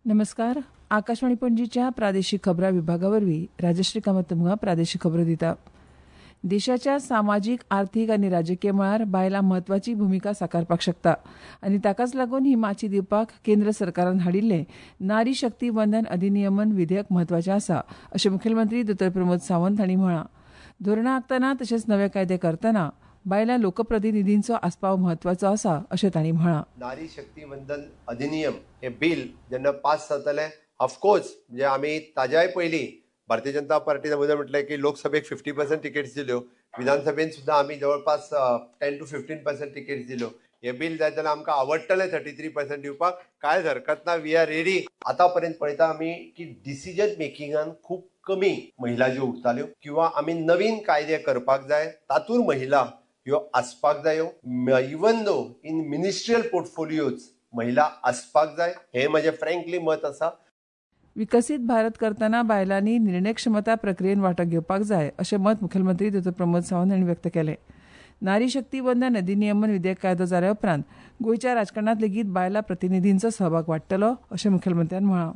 नमस्कार. आकाशवाणी पणजीच्या प्रादेशीक खबरां विभागावरवीं राजश्री कामत तुमकां प्रादेशीक खबरो दिता. देशाच्या सामाजीक, आर्थीक आनी राजकीय मळार बायलां म्हत्वाची भुमिका साकारपाक शकता आनी ताकाच लागून ही माची दिवपाक केंद्र सरकारान हाडिल्लें नारी शक्ती वंदन अधिनियमन विधेयक म्हत्वाचें आसा अशें मुखेलमंत्री दोतोर प्रमोद सावंत हांणी म्हळां. धोरणां आंखतना तशेंच नवे कायदे करतना बायलां लोकप्रतिनिधींचो आस्पाव म्हत्वाचो आसा अशें तांणी म्हळां. नारी शक्ती वंदन अधिनियम हे बिल जेन्ना पास जातलें, ऑफकोर्स म्हणजे आमी ताज्याय पयलीं भारतीय जनता पार्टीन म्हटलें की लोकसभेक 50% टिकेट्स दिल्यो, विधानसभेन सुद्दां आमी जवळपास 10 to 15% टिकेट्स दिल्यो. हे बिल जाय जाल्यार आमकां आवडटलें 33% दिवपाक, कांयच हरकत ना. We are ready. आतां पर्यंत पळयता आमी की डिसिजन मेकिंगान खूब कमी महिला ज्यो उरताल्यो किंवा आमी नवीन कायदे करपाक जाय तातूंत महिला ह्यो आसपाक जायो. Even though in ministerial portfolios महिला आसपाक जाय, हे म्हजें फ्रँकली मत आसा. विकसीत भारत करतना बायलांनी निर्णय क्षमता प्रक्रियेत वांटो घेवपाक जाय अशें मत मुखेलमंत्री दोतोर प्रमोद सावंत हांणी व्यक्त केलें. नारी शक्ती वंदन अधिनियमन विधेयक कायदो जाल्या उपरांत गोंयच्या राजकारणांत लेगीत बायलां प्रतिनिधींचो सहभाग वाडटलो अशें मुखेलमंत्र्यान म्हळां.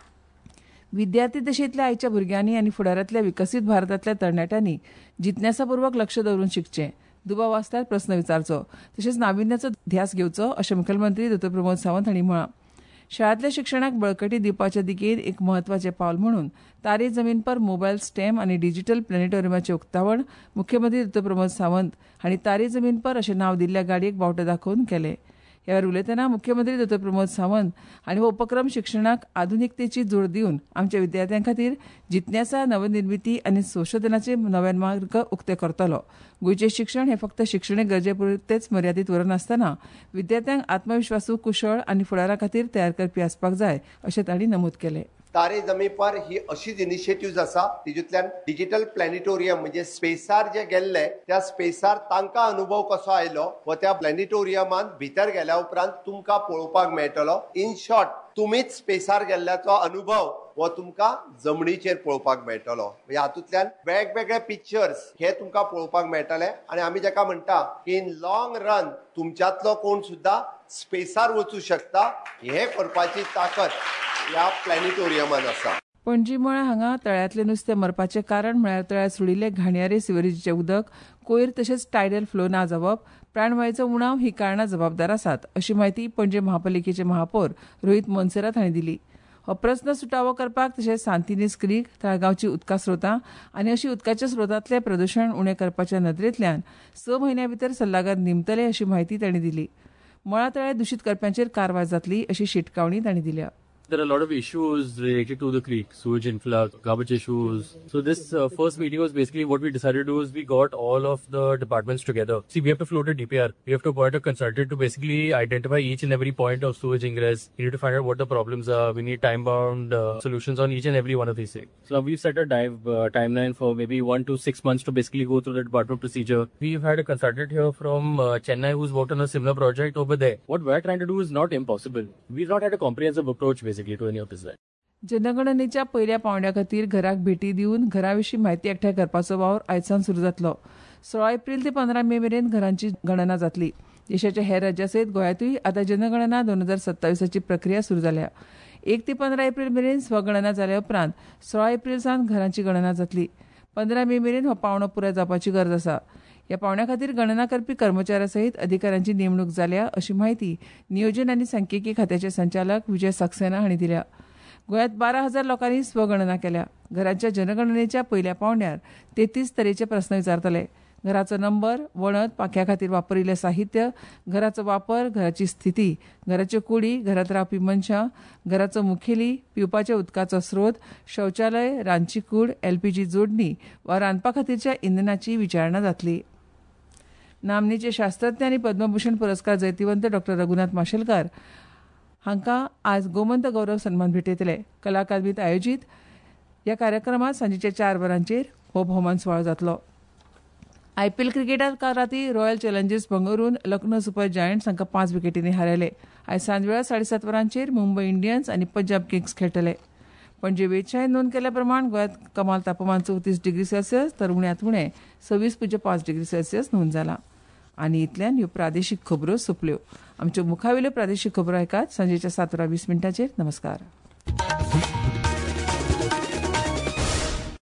विद्यार्थी दशेंतल्या आयच्या भुरग्यांनी आनी फुडारांतल्या विकसीत भारतांतल्या तरणाट्यांनी जिज्ञासापूर्वक लक्ष दवरून शिकचें, दुबाव आसल्यार प्रस्न विचारचो, तशेंच नाविन्याचो ध्यास घेवचो अशें मुखेलमंत्री दोतोर प्रमोद सावंत हांणी म्हळां. शाळांतल्या शिक्षणाक बळकटी दिवपाचे दिकेन एक म्हत्वाचें पावल म्हणून तारे जमीन पर मोबायल स्टेम आनी डिजिटल प्लॅनेटोरियमाचें उक्तावण मुख्यमंत्री दोतोर प्रमोद सावंत हांणी तारे जमीन पर अशें नांव दिल्ल्या गाडयेक बावटो दाखोवन केलें. ह्या वेळार उलयतना मुख्यमंत्री दोतोर प्रमोद सावंत हांणी हो उपक्रम शिक्षणाक आधुनिकतेची जोड दिवन आमच्या विद्यार्थ्यां खातीर जिज्ञासा, नवनिर्मिती आनी संशोधनाचे नवे मार्ग उक्ते करतलो. गोंयचें शिक्षण हें फक्त शिक्षणीक गरजे पुरतेच मर्यादीत उरना आसतना विद्यार्थ्यांक आत्मविश्वासू, कुशळ आनी फुडारा खातीर तयार करपी आसपाक जाय अशें तांणी नमूद केलें. तारे जमी पर ही अशीच इनिशिएटिव्ह आसा तितूंतल्यान डिजिटल प्लॅनेटोरियम म्हणजे स्पेसार जे गेल्ले त्या स्पेसार तांकां अनुभव कसो आयलो व त्या प्लॅनेटोरियमांत भितर गेल्या उपरांत तुमकां पळोवपाक मेळटलो. इन शॉर्ट, तुमीच स्पेसार गेल्ल्याचो अनुभव व तुमकां जमनीचेर पळोवपाक मेळटलो. म्हणजे हातूंतल्यान वेगवेगळे पिक्चर्स हे तुमकां पळोवपाक मेळटले आनी आमी जाका म्हणटा की इन लॉंग रन तुमच्यांतलो कोण सुद्दां स्पेसार वचूं शकता, हे करपाची ताकद ह्या प्लॅनेटोरियमान आसा. पणजी मळा हांगा तळ्यांतलें नुस्तें मरपाचें कारण म्हळ्यार तळ्यात सोडिल्ले घाणयारे सिवरेजीचें उदक, कोयर तशेंच टायडल फ्लो ना जावप, प्राणवायूचो उणाव ही कारणां जबाबदार आसात अशी माहिती पणजे महापालिकेचे महापौर रोहित मोन्सेरात हांणी दिली. हो प्रस्न सुटावो करपाक तशेंच सांतिनेज क्रीक, तळगांवची उदका स्रोतां आनी अशी उदकाच्या स्रोतांतलें प्रदुशण उणें करपाच्या नदरेंतल्यान 6 म्हयन्यां भितर सल्लागार नेमतले अशी माहिती तांणी दिली. मळा तळे दुशीत करप्यांचेर कारवाय जातली अशी शिटकावणी तांणी दिल्या. There are a lot of issues related to the creek, sewage influx, garbage issues. So this first meeting was basically what we decided to do is we got all of the departments together. See, we have to float a DPR. We have to appoint a consultant to basically identify each and every point of sewage ingress. We need to find out what the problems are. We need time-bound solutions on each and every one of these things. So we've set a timeline for maybe 1 to 6 months to basically go through the department procedure. We've had a consultant here from Chennai who's worked on a similar project over there. What we're trying to do is not impossible. We've not had a comprehensive approach basically to any of this. जनगणनेच्या पयल्या पावंड्या खातीर घराक भेटी दिवन घराविशीं माहिती एकठांय करपाचो वावर आयसान सुरू जातलो. 16 एप्रिल ते 15 मे मेरेन घरांची गणना जातली. देशाच्या हेर राज्यां सयत गोंयांतूय आतां जनगणना 2027ची प्रक्रिया सुरू जाल्या. 1 ते 15 एप्रिल मेरेन स्वगणना जाल्या उपरांत 16 एप्रिल सावन घरांची गणना जातली. 15 मे मेरेन हो पावंडो पुराय जावपाची गरज आसा. ह्या पावंड्या खातीर गणना करपी कर्मचाऱ्यां सयत अधिकाऱ्यांची नेमणूक जाल्या अशी माहिती नियोजन आनी सांख्यिकी खात्याचे संचालक विजय सक्सेना हांणी दिल्या. गोंयांत 12,000 लोकांनी स्वगणना केल्या. घरांच्या जनगणनेच्या पयल्या पावंड्यार 33 तरेचे प्रस्न विचारतले. घराचो नंबर, वणत, पांख्या खातीर वापरिल्लें साहित्य, घराचो वापर, घराची स्थिती, घराच्यो कुडी, घरांत रावपी मनशां, घराचो मुखेली, पिवपाच्या उदकाचो स्रोत, शौचालय, रांदची कूड, LPG जोडणी वा रांदपा खातीरच्या इंधनाची विचारणा जातली. नामनेचे शास्त्रज्ञ आनी पद्मभूषण पुरस्कार जैतिवंत डॉ. रघुनाथ माशेलकार हांकां आज गोमंत गौरव सन्मान भेटयतले. कला अकादमीत आयोजीत ह्या कार्यक्रमात सांजेच्या 4 वरांचेर हो भोवमान सुवाळो जातलो. IPL क्रिकेटांत काल रातीं रॉयल चॅलेंजर्स बंगळुरून लखनौ सुपर जायंट्स हांकां 5 विकेटींनी हारयले. आयज सांजवेळा 7:30 वरांचेर मुंबय इंडियन्स आनी पंजाब किंग्स खेळटले. पणजे वेधशाळेन नोंद केल्या प्रमाण गोंयांत कमाल तापमान 34 डिग्री सेल्सियस तर उण्यांत उणें 26.5 डिग्री सेल्सियस नोंद जाला. आनी इतल्यान ह्यो प्रादेशीक खबरो सोंपल्यो. आमच्यो मुखावेल्यो प्रादेशीक खबरो ऐकात सांजेच्या 7:20 नमस्कार.